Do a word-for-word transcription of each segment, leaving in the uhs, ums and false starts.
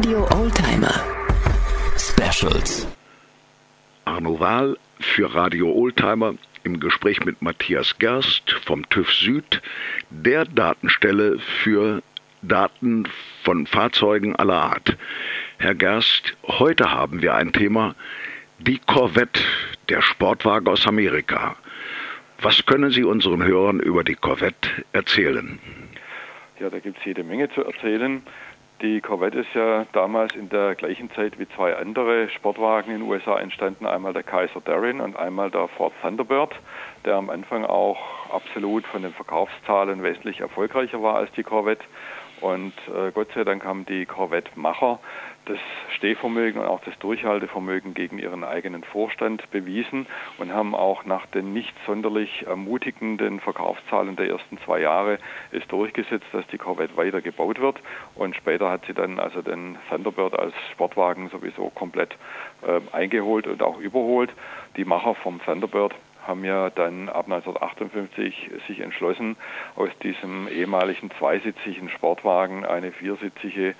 Radio Oldtimer Specials. Arno Wahl für Radio Oldtimer im Gespräch mit Matthias Gerst vom TÜV Süd, der Datenstelle für Daten von Fahrzeugen aller Art. Herr Gerst, heute haben wir ein Thema, die Corvette, der Sportwagen aus Amerika. Was können Sie unseren Hörern über die Corvette erzählen? Ja, da gibt es jede Menge zu erzählen. Die Corvette ist ja damals in der gleichen Zeit wie zwei andere Sportwagen in den U S A entstanden. Einmal der Kaiser Darien und einmal der Ford Thunderbird, der am Anfang auch absolut von den Verkaufszahlen wesentlich erfolgreicher war als die Corvette. Und äh, Gott sei Dank haben die Corvette-Macher das Stehvermögen und auch das Durchhaltevermögen gegen ihren eigenen Vorstand bewiesen und haben auch nach den nicht sonderlich ermutigenden Verkaufszahlen der ersten zwei Jahre es durchgesetzt, dass die Corvette weiter gebaut wird. Und später hat sie dann also den Thunderbird als Sportwagen sowieso komplett äh, eingeholt und auch überholt. Die Macher vom Thunderbird haben ja dann ab neunzehnhundertachtundfünfzig sich entschlossen, aus diesem ehemaligen zweisitzigen Sportwagen eine viersitzige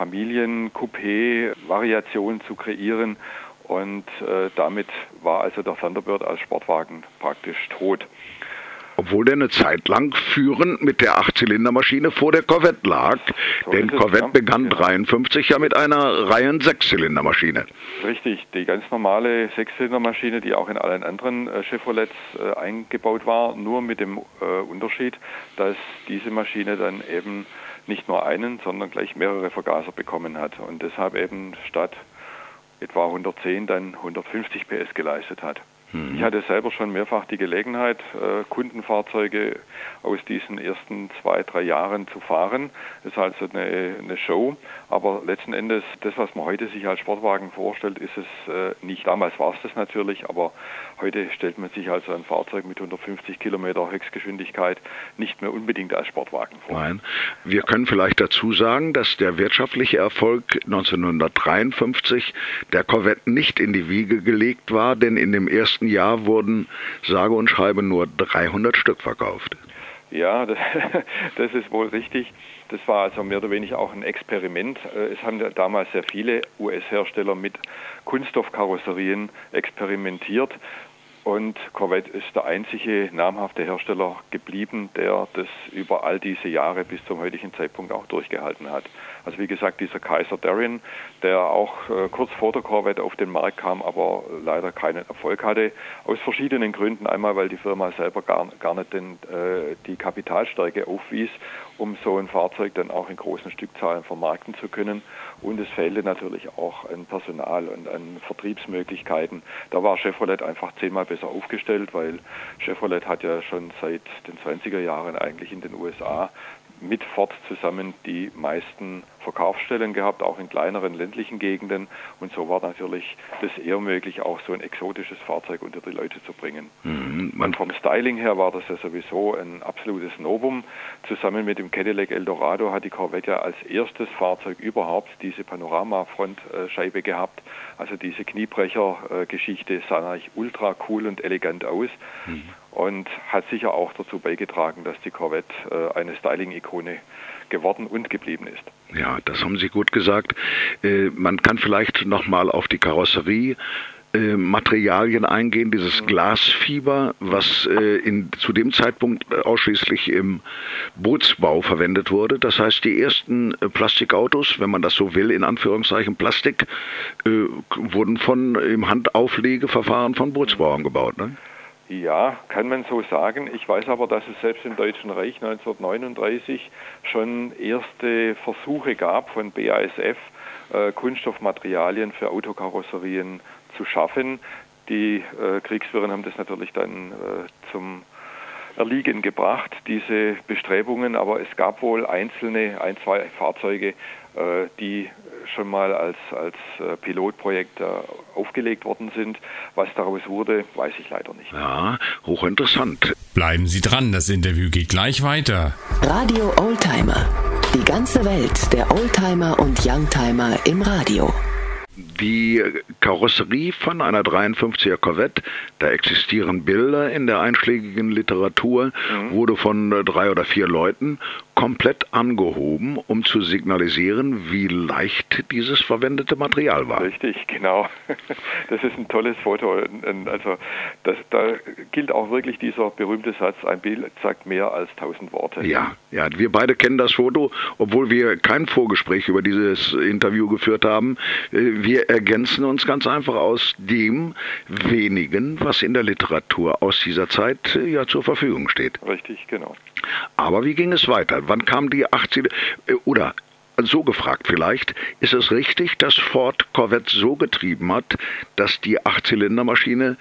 Familien-Coupé-Variation zu kreieren. Und äh, damit war also der Thunderbird als Sportwagen praktisch tot. Obwohl der eine Zeit lang führend mit der Achtzylindermaschine vor der Corvette lag. So denn Corvette es, ja. begann ja. dreiundfünfzig ja mit einer Reihen-Sechszylindermaschine. Richtig, die ganz normale Sechszylindermaschine, die auch in allen anderen äh, Chevrolets äh, eingebaut war, nur mit dem äh, Unterschied, dass diese Maschine dann eben nicht nur einen, sondern gleich mehrere Vergaser bekommen hat und deshalb eben statt etwa hundertzehn dann hundertfünfzig P S geleistet hat. Ich hatte selber schon mehrfach die Gelegenheit, äh, Kundenfahrzeuge aus diesen ersten zwei, drei Jahren zu fahren. Das ist also eine, eine Show, aber letzten Endes, das, was man heute sich als Sportwagen vorstellt, ist es äh, nicht. Damals war es das natürlich, aber heute stellt man sich also ein Fahrzeug mit hundertfünfzig Kilometer Höchstgeschwindigkeit nicht mehr unbedingt als Sportwagen vor. Nein, wir können vielleicht dazu sagen, dass der wirtschaftliche Erfolg neunzehnhundertdreiundfünfzig der Corvette nicht in die Wiege gelegt war, denn in dem ersten Jahr wurden sage und schreibe nur dreihundert Stück verkauft. Ja, das, das ist wohl richtig. Das war also mehr oder weniger auch ein Experiment. Es haben damals sehr viele U S-Hersteller mit Kunststoffkarosserien experimentiert. Und Corvette ist der einzige namhafte Hersteller geblieben, der das über all diese Jahre bis zum heutigen Zeitpunkt auch durchgehalten hat. Also wie gesagt, dieser Kaiser Darien, der auch äh, kurz vor der Corvette auf den Markt kam, aber leider keinen Erfolg hatte, aus verschiedenen Gründen. Einmal, weil die Firma selber gar, gar nicht den, äh, die Kapitalstärke aufwies, um so ein Fahrzeug dann auch in großen Stückzahlen vermarkten zu können. Und es fehlte natürlich auch an Personal und an Vertriebsmöglichkeiten. Da war Chevrolet einfach zehnmal besser aufgestellt, weil Chevrolet hat ja schon seit den zwanziger Jahren eigentlich in den U S A mit Ford zusammen die meisten Verkaufsstellen gehabt, auch in kleineren ländlichen Gegenden. Und so war natürlich das eher möglich, auch so ein exotisches Fahrzeug unter die Leute zu bringen. Mhm, und vom Styling her war das ja sowieso ein absolutes Novum. Zusammen mit dem Cadillac Eldorado hat die Corvette ja als erstes Fahrzeug überhaupt diese Panorama-Frontscheibe gehabt. Also diese Kniebrecher-Geschichte sah eigentlich ultra cool und elegant aus. Mhm. Und hat sicher auch dazu beigetragen, dass die Corvette äh, eine Styling-Ikone geworden und geblieben ist. Ja, das haben Sie gut gesagt. Äh, man kann vielleicht nochmal auf die Karosserie äh, Materialien eingehen, dieses mhm. Glasfiber, was äh, in, zu dem Zeitpunkt ausschließlich im Bootsbau verwendet wurde. Das heißt, die ersten äh, Plastikautos, wenn man das so will, in Anführungszeichen Plastik, äh, wurden von im Handauflegeverfahren von Bootsbauern gebaut, ne? Ja, kann man so sagen. Ich weiß aber, dass es selbst im Deutschen Reich neunzehnhundertneununddreißig schon erste Versuche gab von B A S F, äh, Kunststoffmaterialien für Autokarosserien zu schaffen. Die äh, Kriegsführer haben das natürlich dann äh, zum Erliegen gebracht, diese Bestrebungen, aber es gab wohl einzelne, ein, zwei Fahrzeuge, äh, die schon mal als, als äh, Pilotprojekt äh, aufgelegt worden sind. Was daraus wurde, weiß ich leider nicht. Ja, hochinteressant. Bleiben Sie dran, das Interview geht gleich weiter. Radio Oldtimer. Die ganze Welt der Oldtimer und Youngtimer im Radio. Die Karosserie von einer dreiundfünfziger Corvette, da existieren Bilder in der einschlägigen Literatur, mhm. wurde von drei oder vier Leuten komplett angehoben, um zu signalisieren, wie leicht dieses verwendete Material war. Richtig, genau. Das ist ein tolles Foto. Also das, da gilt auch wirklich dieser berühmte Satz, ein Bild sagt mehr als tausend Worte. Ja, ja, wir beide kennen das Foto, obwohl wir kein Vorgespräch über dieses Interview geführt haben. Wir ergänzen uns ganz einfach aus dem wenigen, was in der Literatur aus dieser Zeit ja zur Verfügung steht. Richtig, genau. Aber wie ging es weiter? Wann kam die achtziger oder so gefragt vielleicht, ist es richtig, dass Ford Corvette so getrieben hat, dass die Achtzylindermaschine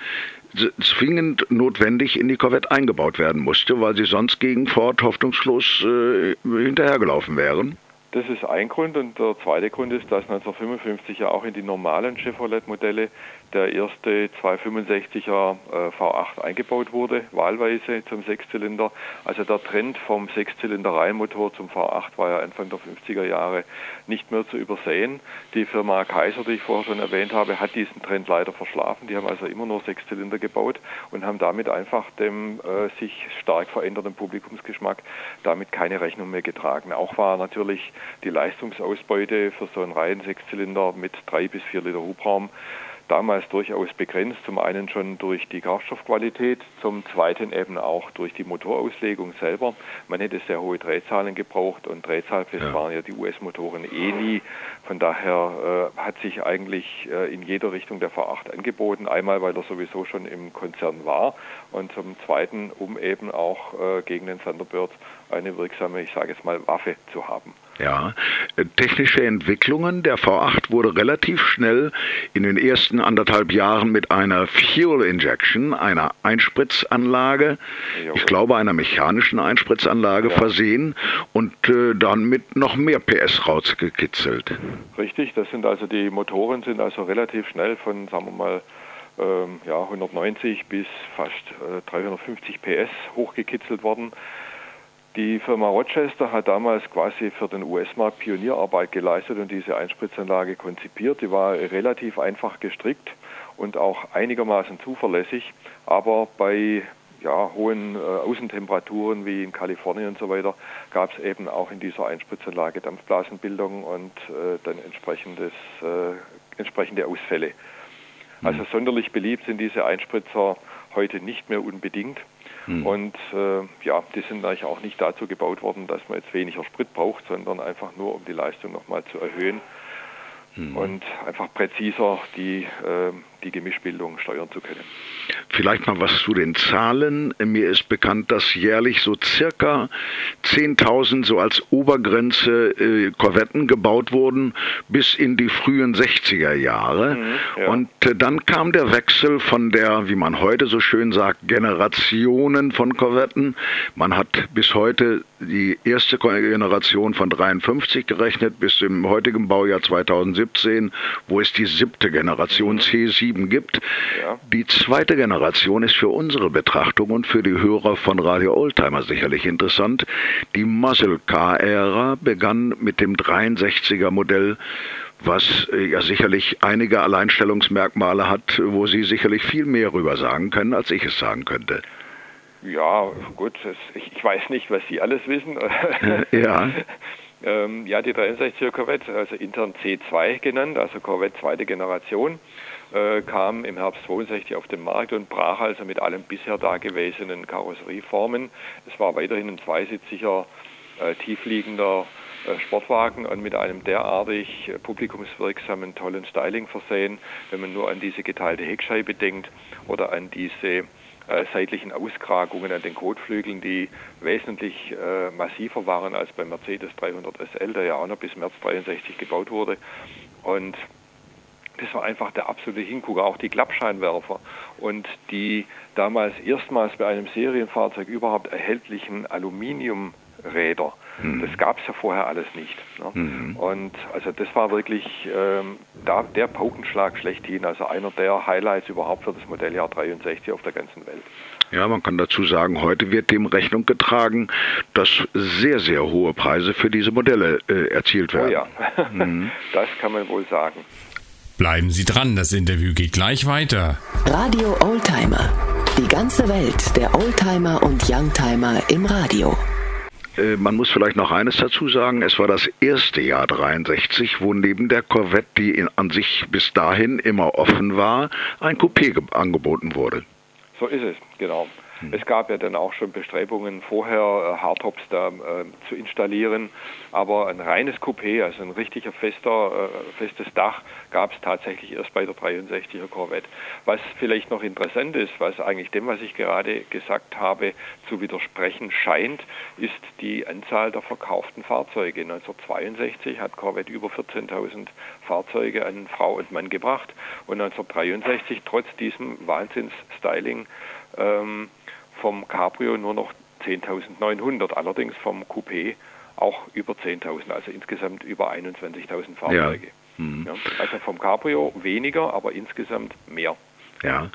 zwingend notwendig in die Corvette eingebaut werden musste, weil sie sonst gegen Ford hoffnungslos äh, hinterhergelaufen wären? Das ist ein Grund, und der zweite Grund ist, dass neunzehnhundertfünfundfünfzig ja auch in die normalen Chevrolet-Modelle der erste zweihundertfünfundsechziger äh, V acht eingebaut wurde, wahlweise zum Sechszylinder. Also der Trend vom Sechszylinder-Reihenmotor zum V acht war ja Anfang der fünfziger Jahre nicht mehr zu übersehen. Die Firma Kaiser, die ich vorher schon erwähnt habe, hat diesen Trend leider verschlafen. Die haben also immer nur Sechszylinder gebaut und haben damit einfach dem äh, sich stark verändernden Publikumsgeschmack damit keine Rechnung mehr getragen. Auch war natürlich die Leistungsausbeute für so einen Reihen-Sechszylinder mit drei bis vier Liter Hubraum damals durchaus begrenzt. Zum einen schon durch die Kraftstoffqualität, zum zweiten eben auch durch die Motorauslegung selber. Man hätte sehr hohe Drehzahlen gebraucht und drehzahlfest ja. waren ja die U S-Motoren eh nie. Von daher äh, hat sich eigentlich äh, in jeder Richtung der V acht angeboten. Einmal, weil er sowieso schon im Konzern war und zum zweiten, um eben auch äh, gegen den Thunderbird eine wirksame, ich sage jetzt mal, Waffe zu haben. Ja, technische Entwicklungen. Der V acht wurde relativ schnell in den ersten anderthalb Jahren mit einer Fuel Injection, einer Einspritzanlage, ja, ich glaube einer mechanischen Einspritzanlage ja. versehen und äh, dann mit noch mehr P S rausgekitzelt. Richtig, das sind also die Motoren sind also relativ schnell von, sagen wir mal, ähm, ja, hundertneunzig bis fast äh, dreihundertfünfzig P S hochgekitzelt worden. Die Firma Rochester hat damals quasi für den U S-Markt Pionierarbeit geleistet und diese Einspritzanlage konzipiert. Die war relativ einfach gestrickt und auch einigermaßen zuverlässig, aber bei ja, hohen äh, Außentemperaturen wie in Kalifornien und so weiter gab es eben auch in dieser Einspritzanlage Dampfblasenbildung und äh, dann entsprechendes, äh, entsprechende Ausfälle. Also sonderlich beliebt sind diese Einspritzer heute nicht mehr unbedingt. Mhm. Und äh, ja, die sind eigentlich auch nicht dazu gebaut worden, dass man jetzt weniger Sprit braucht, sondern einfach nur, um die Leistung nochmal zu erhöhen mhm. und einfach präziser die, äh, die Gemischbildung steuern zu können. Vielleicht mal was zu den Zahlen. Mir ist bekannt, dass jährlich so circa zehntausend so als Obergrenze äh, Korvetten gebaut wurden bis in die frühen sechziger Jahre. Mhm, ja. Und äh, dann kam der Wechsel von der, wie man heute so schön sagt, Generationen von Korvetten. Man hat bis heute die erste Generation von dreiundfünfzig gerechnet, bis im heutigen Baujahr zweitausendsiebzehn, wo es die siebte Generation mhm. C sieben gibt. Ja. Die zweite Generation ist für unsere Betrachtung und für die Hörer von Radio Oldtimer sicherlich interessant. Die Muscle Car Ära begann mit dem dreiundsechziger Modell, was ja sicherlich einige Alleinstellungsmerkmale hat, wo Sie sicherlich viel mehr rüber sagen können, als ich es sagen könnte. Ja, gut, das, ich, ich weiß nicht, was Sie alles wissen. Ja. ähm, ja, die dreiundsechziger Corvette, also intern C zwei genannt, also Corvette zweite Generation, äh, kam im Herbst zweiundsechzig auf den Markt und brach also mit allen bisher dagewesenen Karosserieformen. Es war weiterhin ein zweisitziger, äh, tiefliegender äh, Sportwagen und mit einem derartig äh, publikumswirksamen, tollen Styling versehen, wenn man nur an diese geteilte Heckscheibe denkt oder an diese äh, seitlichen Auskragungen an den Kotflügeln, die wesentlich äh, massiver waren als beim Mercedes dreihundert S L, der ja auch noch bis März dreiundsechzig gebaut wurde. Und das war einfach der absolute Hingucker, auch die Klappscheinwerfer und die damals erstmals bei einem Serienfahrzeug überhaupt erhältlichen Aluminiumräder. Mhm. Das gab es ja vorher alles nicht. Ne? Mhm. Und also das war wirklich ähm, da, der Paukenschlag schlechthin, also einer der Highlights überhaupt für das Modelljahr dreiundsechzig auf der ganzen Welt. Ja, man kann dazu sagen, heute wird dem Rechnung getragen, dass sehr, sehr hohe Preise für diese Modelle äh, erzielt werden. Oh ja, mhm. Das kann man wohl sagen. Bleiben Sie dran, das Interview geht gleich weiter. Radio Oldtimer. Die ganze Welt der Oldtimer und Youngtimer im Radio. Man muss vielleicht noch eines dazu sagen, es war das erste Jahr dreiundsechzig, wo neben der Corvette, die in, an sich bis dahin immer offen war, ein Coupé angeboten wurde. So ist es, genau. Es gab ja dann auch schon Bestrebungen, vorher äh, Hardtops da äh, zu installieren, aber ein reines Coupé, also ein richtiger fester, äh, festes Dach, gab es tatsächlich erst bei der dreiundsechziger Corvette. Was vielleicht noch interessant ist, was eigentlich dem, was ich gerade gesagt habe, zu widersprechen scheint, ist die Anzahl der verkauften Fahrzeuge. neunzehnhundertzweiundsechzig hat Corvette über vierzehntausend Fahrzeuge an Frau und Mann gebracht und neunzehnhundertdreiundsechzig trotz diesem Wahnsinns-Styling ähm, vom Cabrio nur noch zehntausendneunhundert, allerdings vom Coupé auch über zehntausend, also insgesamt über einundzwanzigtausend Fahrzeuge. Ja. Mhm. Ja, also vom Cabrio weniger, aber insgesamt mehr. Ja,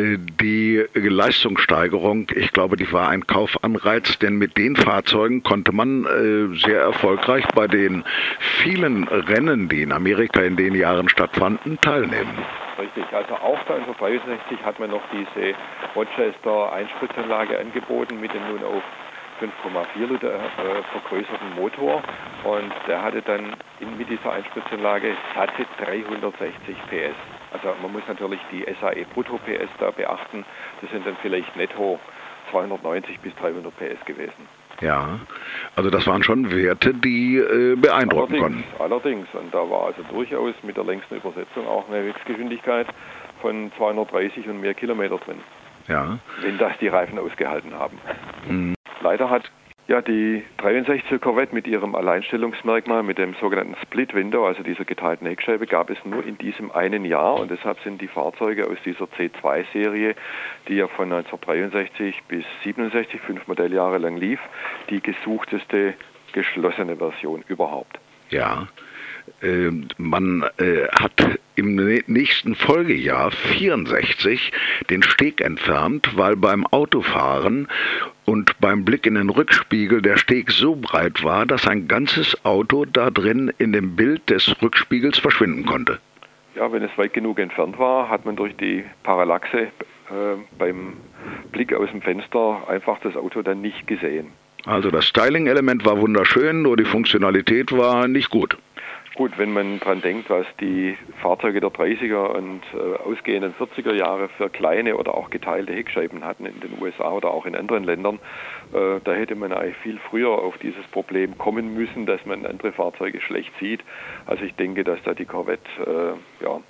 die Leistungssteigerung, ich glaube, die war ein Kaufanreiz, denn mit den Fahrzeugen konnte man sehr erfolgreich bei den vielen Rennen, die in Amerika in den Jahren stattfanden, teilnehmen. Richtig, also auch neunzehnhundertdreiundsechzig hat man noch diese Rochester Einspritzanlage angeboten mit dem nun auf fünf Komma vier Liter äh, vergrößerten Motor und der hatte dann in, mit dieser Einspritzanlage satte dreihundertsechzig P S. Also man muss natürlich die S A E Brutto P S da beachten, das sind dann vielleicht netto zweihundertneunzig bis dreihundert P S gewesen. Ja, also das waren schon Werte, die äh, beeindrucken allerdings, konnten. Allerdings, und da war also durchaus mit der längsten Übersetzung auch eine Höchstgeschwindigkeit von zweihundertdreißig und mehr Kilometer drin. Ja. Wenn das die Reifen ausgehalten haben. Mhm. Leider hat ja die dreiundsechziger Corvette mit ihrem Alleinstellungsmerkmal, mit dem sogenannten Split Window, also dieser geteilten Heckscheibe, gab es nur in diesem einen Jahr und deshalb sind die Fahrzeuge aus dieser C zwei Serie, die ja von neunzehnhundertdreiundsechzig bis siebenundsechzig, fünf Modelljahre lang lief, die gesuchteste geschlossene Version überhaupt. Ja, äh, man äh, hat im nächsten Folgejahr vierundsechzig den Steg entfernt, weil beim Autofahren und beim Blick in den Rückspiegel der Steg so breit war, dass ein ganzes Auto da drin in dem Bild des Rückspiegels verschwinden konnte. Ja, wenn es weit genug entfernt war, hat man durch die Parallaxe äh, beim Blick aus dem Fenster einfach das Auto dann nicht gesehen. Also das Styling-Element war wunderschön, nur die Funktionalität war nicht gut. Gut, wenn man dran denkt, was die Fahrzeuge der dreißiger und äh, ausgehenden vierziger Jahre für kleine oder auch geteilte Heckscheiben hatten in den U S A oder auch in anderen Ländern, äh, da hätte man eigentlich viel früher auf dieses Problem kommen müssen, dass man andere Fahrzeuge schlecht sieht. Also ich denke, dass da die Corvette äh, ja,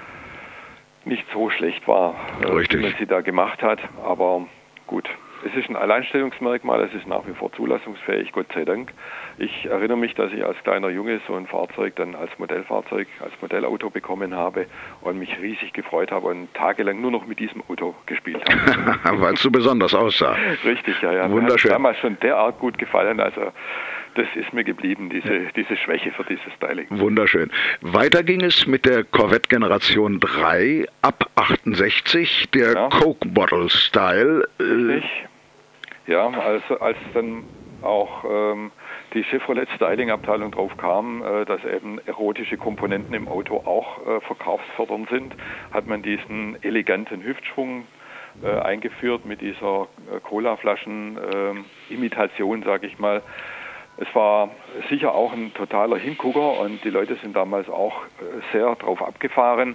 nicht so schlecht war, äh, wie man sie da gemacht hat, aber gut. Es ist ein Alleinstellungsmerkmal, es ist nach wie vor zulassungsfähig, Gott sei Dank. Ich erinnere mich, dass ich als kleiner Junge so ein Fahrzeug dann als Modellfahrzeug, als Modellauto bekommen habe und mich riesig gefreut habe und tagelang nur noch mit diesem Auto gespielt habe. Weil es so besonders aussah. Richtig, ja, ja. Wunderschön. Mir hat damals schon derart gut gefallen, also das ist mir geblieben, diese, diese Schwäche für dieses Styling. Wunderschön. Weiter ging es mit der Corvette Generation drei ab achtundsechzig, der ja. Coke Bottle Style. Richtig. Ja, also als dann auch ähm, die Chevrolet Styling Abteilung drauf kam, äh, dass eben erotische Komponenten im Auto auch äh, verkaufsfördernd sind, hat man diesen eleganten Hüftschwung äh, eingeführt mit dieser äh, Colaflaschen-Imitation, äh, sage ich mal. Es war sicher auch ein totaler Hingucker und die Leute sind damals auch äh, sehr drauf abgefahren.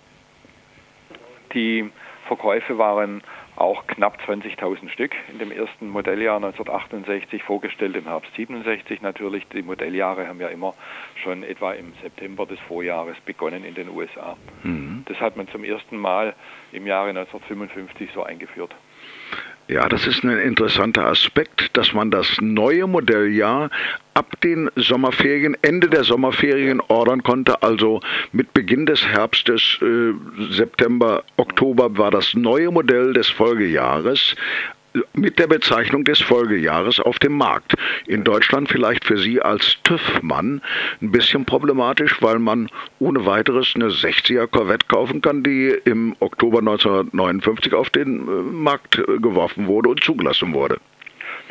Die Verkäufe waren auch knapp zwanzigtausend Stück in dem ersten Modelljahr neunzehnhundertachtundsechzig, vorgestellt im Herbst siebenundsechzig natürlich. Die Modelljahre haben ja immer schon etwa im September des Vorjahres begonnen in den U S A. Mhm. Das hat man zum ersten Mal im Jahre neunzehnhundertfünfundfünfzig so eingeführt. Ja, das ist ein interessanter Aspekt, dass man das neue Modelljahr ab den Sommerferien, Ende der Sommerferien ordern konnte. Also mit Beginn des Herbstes, äh, September, Oktober war das neue Modell des Folgejahres mit der Bezeichnung des Folgejahres auf dem Markt. In Deutschland vielleicht für Sie als TÜV-Mann ein bisschen problematisch, weil man ohne weiteres eine sechziger Corvette kaufen kann, die im Oktober neunzehnhundertneunundfünfzig auf den Markt geworfen wurde und zugelassen wurde.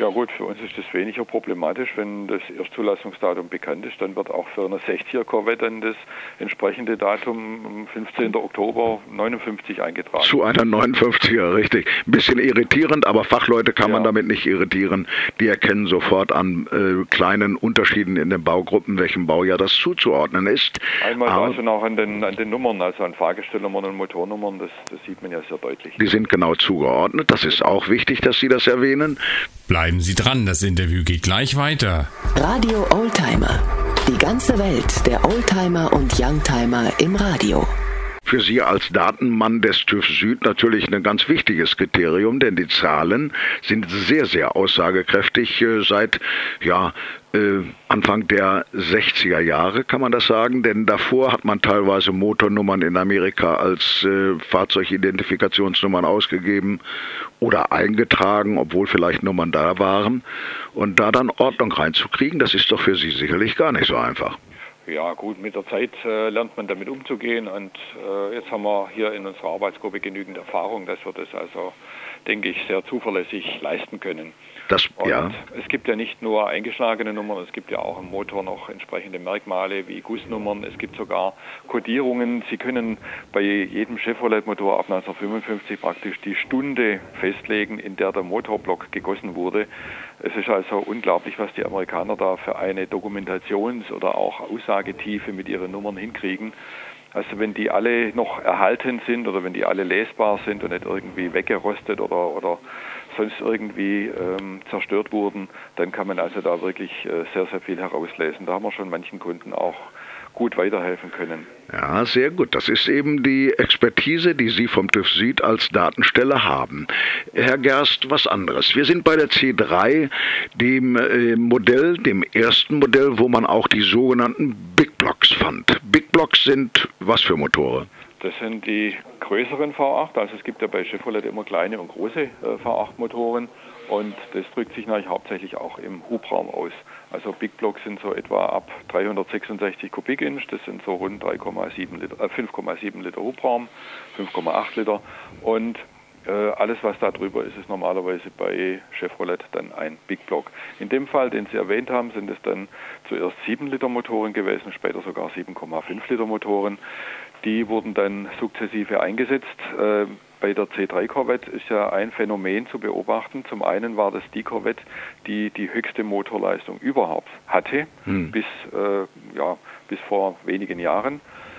Ja gut, für uns ist das weniger problematisch. Wenn das Erstzulassungsdatum bekannt ist, dann wird auch für eine sechziger Corvette dann das entsprechende Datum am fünfzehnten Oktober neunundfünfzig eingetragen. Zu einer neunundfünfziger, richtig. Ein bisschen irritierend, aber Fachleute kann ja. man damit nicht irritieren. Die erkennen sofort an äh, kleinen Unterschieden in den Baugruppen, welchem Baujahr das zuzuordnen ist. Einmal aber, also auch an den, an den Nummern, also an Fahrgestellnummern und Motornummern, das, das sieht man ja sehr deutlich. Die sind genau zugeordnet. Das ist auch wichtig, dass Sie das erwähnen. Bleiben Sie dran, das Interview geht gleich weiter. Radio Oldtimer. Die ganze Welt der Oldtimer und Youngtimer im Radio. Für Sie als Datenmann des TÜV Süd natürlich ein ganz wichtiges Kriterium, denn die Zahlen sind sehr, sehr aussagekräftig äh, seit ja, äh, Anfang der sechziger Jahre, kann man das sagen, denn davor hat man teilweise Motornummern in Amerika als äh, Fahrzeugidentifikationsnummern ausgegeben oder eingetragen, obwohl vielleicht Nummern da waren. Und da dann Ordnung reinzukriegen, das ist doch für Sie sicherlich gar nicht so einfach. Ja gut, mit der Zeit äh, lernt man damit umzugehen und äh, jetzt haben wir hier in unserer Arbeitsgruppe genügend Erfahrung, dass wir das also, denke ich, sehr zuverlässig leisten können. Das, ja. Und es gibt ja nicht nur eingeschlagene Nummern, es gibt ja auch im Motor noch entsprechende Merkmale wie Gussnummern, es gibt sogar Kodierungen. Sie können bei jedem Chevrolet-Motor ab neunzehnhundertfünfundfünfzig praktisch die Stunde festlegen, in der der Motorblock gegossen wurde. Es ist also unglaublich, was die Amerikaner da für eine Dokumentations- oder auch Aussagetiefe mit ihren Nummern hinkriegen. Also wenn die alle noch erhalten sind oder wenn die alle lesbar sind und nicht irgendwie weggerostet oder, oder sonst irgendwie ähm, zerstört wurden, dann kann man also da wirklich äh, sehr, sehr viel herauslesen. Da haben wir schon manchen Kunden auch gut weiterhelfen können. Ja, sehr gut. Das ist eben die Expertise, die Sie vom TÜV Süd als Datenstelle haben. Herr Gerst, was anderes. Wir sind bei der C drei, dem äh, Modell, dem ersten Modell, wo man auch die sogenannten Big Blocks fand. Big Blocks sind was für Motoren? Das sind die größeren V acht, also es gibt ja bei Chevrolet immer kleine und große äh, V acht Motoren und das drückt sich natürlich hauptsächlich auch im Hubraum aus. Also Big Blocks sind so etwa ab dreihundertsechsundsechzig Kubik-Inch, das sind so rund drei Komma sieben Liter, äh, fünf Komma sieben Liter Hubraum, fünf Komma acht Liter und äh, alles was da drüber ist, ist normalerweise bei Chevrolet dann ein Big Block. In dem Fall, den Sie erwähnt haben, sind es dann zuerst sieben Liter Motoren gewesen, später sogar sieben Komma fünf Liter Motoren. Die wurden dann sukzessive eingesetzt. Äh, bei der C drei Corvette ist ja ein Phänomen zu beobachten. Zum einen war das die Corvette, die die höchste Motorleistung überhaupt hatte, hm. bis, äh, ja, bis vor wenigen Jahren.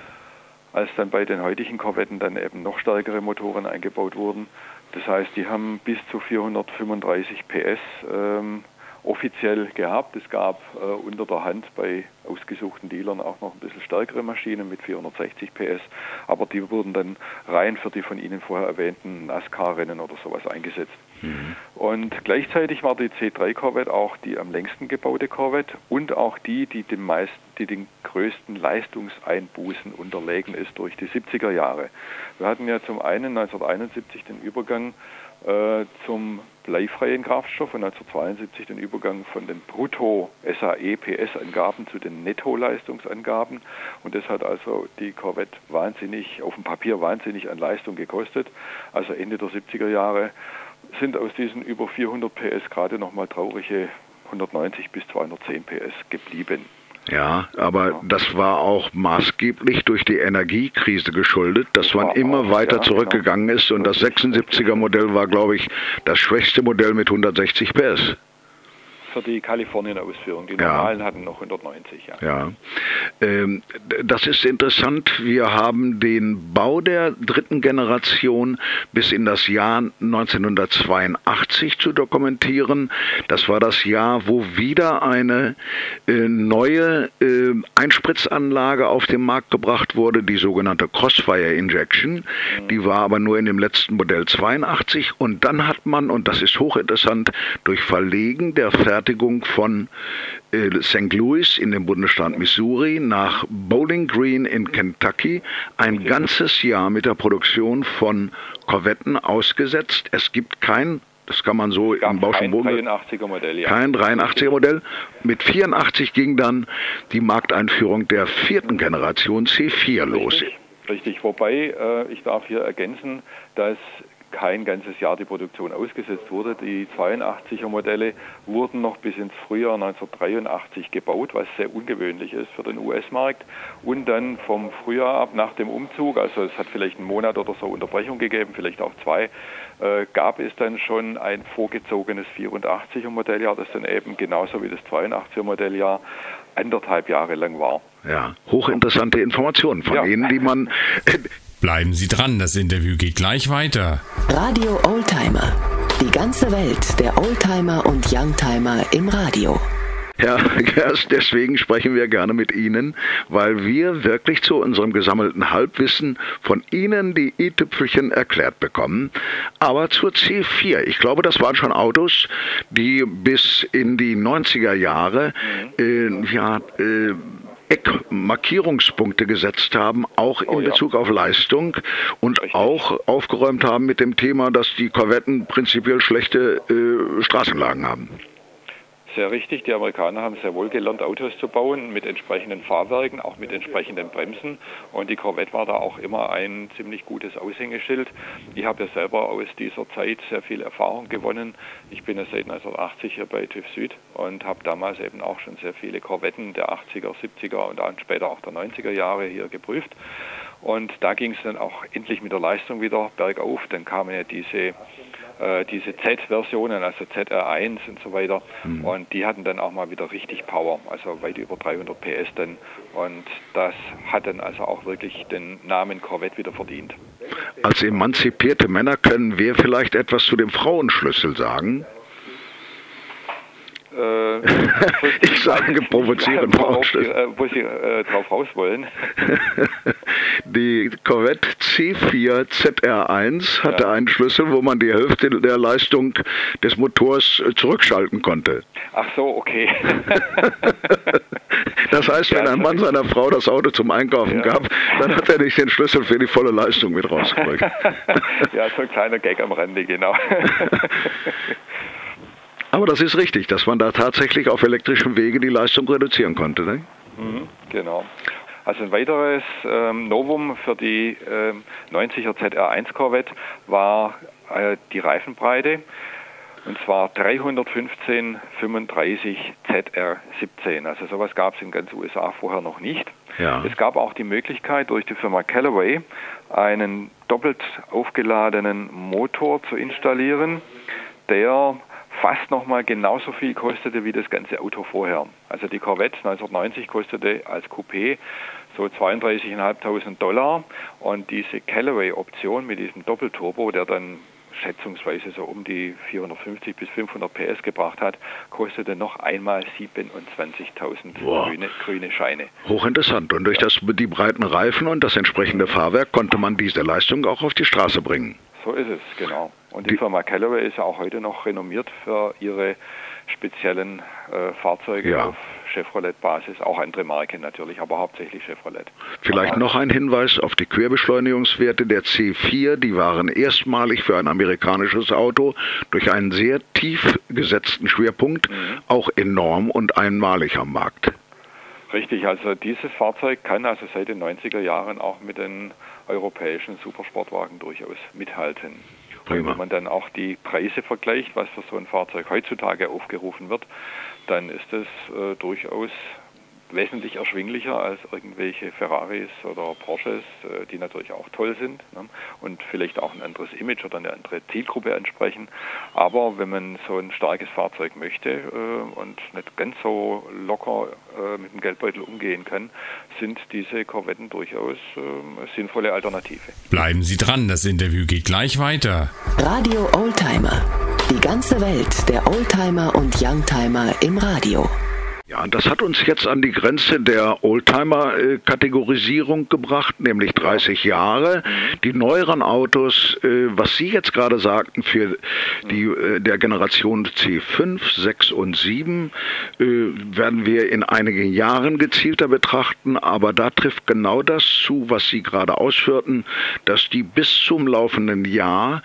Als dann bei den heutigen Corvetten dann eben noch stärkere Motoren eingebaut wurden. Das heißt, die haben bis zu vierhundertfünfunddreißig P S ähm, offiziell gehabt. Es gab äh, unter der Hand bei ausgesuchten Dealern auch noch ein bisschen stärkere Maschinen mit vierhundertsechzig P S, aber die wurden dann rein für die von Ihnen vorher erwähnten NASCAR-Rennen oder sowas eingesetzt. Mhm. Und gleichzeitig war die C drei Corvette auch die am längsten gebaute Corvette und auch die, die den meisten, die den größten Leistungseinbußen unterlegen ist durch die siebziger Jahre. Wir hatten ja zum einen neunzehnhunderteinundsiebzig den Übergang äh, zum bleifreien Kraftstoff und neunzehnhundertzweiundsiebzig den Übergang von den Brutto-S A E-P S-Angaben zu den Netto-Leistungsangaben. Und das hat also die Corvette wahnsinnig, auf dem Papier wahnsinnig an Leistung gekostet. Also Ende der siebziger Jahre sind aus diesen über vierhundert P S gerade nochmal traurige hundertneunzig bis zweihundertzehn P S geblieben. Ja, aber das war auch maßgeblich durch die Energiekrise geschuldet, dass man immer weiter zurückgegangen ist und das sechsundsiebziger Modell war, glaube ich, das schwächste Modell mit hundertsechzig P S. Für die Kalifornien-Ausführung. Die normalen ja. hatten noch hundertneunzig. Ja. ja. Ähm, das ist interessant. Wir haben den Bau der dritten Generation bis in das Jahr neunzehnhundertzweiundachtzig zu dokumentieren. Das war das Jahr, wo wieder eine äh, neue äh, Einspritzanlage auf den Markt gebracht wurde, die sogenannte Crossfire Injection. Mhm. Die war aber nur in dem letzten Modell zweiundachtzig. Und dann hat man, und das ist hochinteressant, durch Verlegen der Fertigung von äh, Sankt Louis in dem Bundesstaat Missouri nach Bowling Green in Kentucky ein ganzes Jahr mit der Produktion von Corvetten ausgesetzt. Es gibt kein, das kann man so im Bausch und Bogen, kein dreiundachtziger Modell. Ja. Kein dreiundachtziger Modell. Mit vierundachtzig ging dann die Markteinführung der vierten Generation C vier los. Richtig, richtig. Wobei, äh, ich darf hier ergänzen, dass kein ganzes Jahr die Produktion ausgesetzt wurde. Die zweiundachtziger Modelle wurden noch bis ins Frühjahr neunzehnhundertdreiundachtzig gebaut, was sehr ungewöhnlich ist für den U S-Markt. Und dann vom Frühjahr ab nach dem Umzug, also es hat vielleicht einen Monat oder so Unterbrechung gegeben, vielleicht auch zwei, äh, gab es dann schon ein vorgezogenes vierundachtziger Modelljahr, das dann eben genauso wie das zweiundachtziger Modelljahr anderthalb Jahre lang war. Ja, hochinteressante Informationen von ja. Ihnen, die man... Bleiben Sie dran, das Interview geht gleich weiter. Radio Oldtimer. Die ganze Welt der Oldtimer und Youngtimer im Radio. Herr Gerst, deswegen sprechen wir gerne mit Ihnen, weil wir wirklich zu unserem gesammelten Halbwissen von Ihnen die i-Tüpfelchen erklärt bekommen. Aber zur C vier, ich glaube, das waren schon Autos, die bis in die neunziger Jahre äh, ja, äh, Eckmarkierungspunkte gesetzt haben, auch in oh, ja. Bezug auf Leistung und Richtig. auch aufgeräumt haben mit dem Thema, dass die Korvetten prinzipiell schlechte äh, Straßenlagen haben. Sehr richtig, die Amerikaner haben sehr wohl gelernt, Autos zu bauen mit entsprechenden Fahrwerken, auch mit entsprechenden Bremsen, und die Corvette war da auch immer ein ziemlich gutes Aushängeschild. Ich habe ja selber aus dieser Zeit sehr viel Erfahrung gewonnen. Ich bin ja seit neunzehnhundertachtzig hier bei TÜV Süd und habe damals eben auch schon sehr viele Corvetten der achtziger, siebziger und dann später auch der neunziger Jahre hier geprüft. Und da ging es dann auch endlich mit der Leistung wieder bergauf. Dann kamen ja diese diese Z-Versionen, also Z R eins und so weiter, mhm. und die hatten dann auch mal wieder richtig Power, also weit über dreihundert P S dann, und das hat dann also auch wirklich den Namen Corvette wieder verdient. Als emanzipierte Männer können wir vielleicht etwas zu dem Frauenschlüssel sagen? Äh, ich sage provozierend, worauf Sie, äh, wo Sie äh, drauf raus wollen. Die Corvette C vier Z R eins hatte ja. einen Schlüssel, wo man die Hälfte der Leistung des Motors zurückschalten konnte. Ach so, okay. Das heißt, wenn ein Mann seiner Frau das Auto zum Einkaufen ja. gab, dann hat er nicht den Schlüssel für die volle Leistung mit rausgeholt. Ja, so ein kleiner Gag am Rande, genau. Aber das ist richtig, dass man da tatsächlich auf elektrischem Wege die Leistung reduzieren konnte, ne? Mhm, genau. Also ein weiteres ähm, Novum für die ähm, neunziger Z R eins Corvette war äh, die Reifenbreite, und zwar dreihundertfünfzehn fünfunddreißig Z R siebzehn. Also sowas gab es in ganz U S A vorher noch nicht. Ja. Es gab auch die Möglichkeit, durch die Firma Callaway einen doppelt aufgeladenen Motor zu installieren, der fast nochmal genauso viel kostete wie das ganze Auto vorher. Also die Corvette neunzehnhundertneunzig kostete als Coupé so zweiunddreißigtausendfünfhundert Dollar, und diese Callaway-Option mit diesem Doppelturbo, der dann schätzungsweise so um die vierhundertfünfzig bis fünfhundert P S gebracht hat, kostete noch einmal siebenundzwanzigtausend wow. grüne, grüne Scheine. Hochinteressant. Und durch ja. das, die breiten Reifen und das entsprechende Fahrwerk konnte man diese Leistung auch auf die Straße bringen. So ist es, genau. Und die, die Firma Callaway ist ja auch heute noch renommiert für ihre speziellen äh, Fahrzeuge ja. auf Chevrolet-Basis, auch andere Marken natürlich, aber hauptsächlich Chevrolet. Vielleicht noch ein Hinweis auf die Querbeschleunigungswerte der C vier, die waren erstmalig für ein amerikanisches Auto durch einen sehr tief gesetzten Schwerpunkt mhm. auch enorm und einmalig am Markt. Richtig, also dieses Fahrzeug kann also seit den neunziger Jahren auch mit den europäischen Supersportwagen durchaus mithalten. Und wenn man dann auch die Preise vergleicht, was für so ein Fahrzeug heutzutage aufgerufen wird, dann ist es äh, durchaus wesentlich erschwinglicher als irgendwelche Ferraris oder Porsches, äh, die natürlich auch toll sind, ne? Und vielleicht auch ein anderes Image oder eine andere Zielgruppe entsprechen. Aber wenn man so ein starkes Fahrzeug möchte äh, und nicht ganz so locker äh, mit dem Geldbeutel umgehen kann, sind diese Corvetten durchaus äh, sinnvolle Alternative. Bleiben Sie dran, das Interview geht gleich weiter. Radio Oldtimer. Die ganze Welt der Oldtimer und Youngtimer im Radio. Ja, das hat uns jetzt an die Grenze der Oldtimer-Kategorisierung gebracht, nämlich dreißig Jahre. Die neueren Autos, was Sie jetzt gerade sagten, für die der Generation C fünf, sechs und sieben, werden wir in einigen Jahren gezielter betrachten, aber da trifft genau das zu, was Sie gerade ausführten, dass die bis zum laufenden Jahr,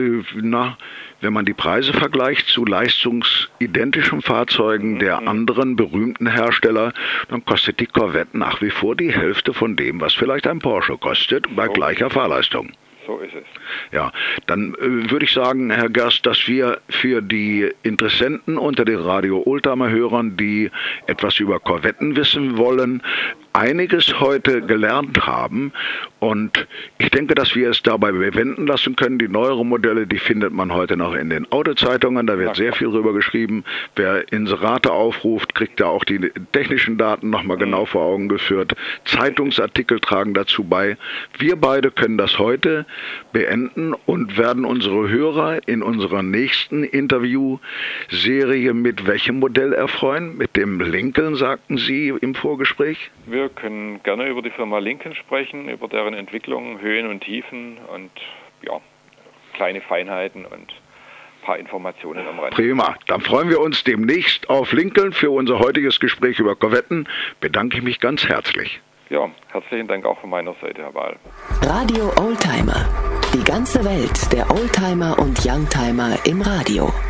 na, wenn man die Preise vergleicht zu leistungsidentischen Fahrzeugen der anderen berühmten Hersteller, dann kostet die Corvette nach wie vor die Hälfte von dem, was vielleicht ein Porsche kostet, bei gleicher Fahrleistung. So ist es. Ja, dann äh, würde ich sagen, Herr Gerst, dass wir für die Interessenten unter den Radio Oldtimer-Hörern, die etwas über Korvetten wissen wollen, einiges heute gelernt haben, und ich denke, dass wir es dabei bewenden lassen können. Die neueren Modelle, die findet man heute noch in den Autozeitungen, da wird sehr viel drüber geschrieben. Wer Inserate aufruft, kriegt da auch die technischen Daten nochmal genau vor Augen geführt. Zeitungsartikel tragen dazu bei. Wir beide können das heute beenden und werden unsere Hörer in unserer nächsten Interviewserie mit welchem Modell erfreuen? Mit dem Lincoln, sagten Sie im Vorgespräch? Wir können gerne über die Firma Lincoln sprechen, über deren Entwicklung, Höhen und Tiefen und ja, kleine Feinheiten und ein paar Informationen am Rand. Prima, dann freuen wir uns demnächst auf Lincoln. Für unser heutiges Gespräch über Korvetten bedanke ich mich ganz herzlich. Ja, herzlichen Dank auch von meiner Seite, Herr Wahl. Radio Oldtimer. Die ganze Welt der Oldtimer und Youngtimer im Radio.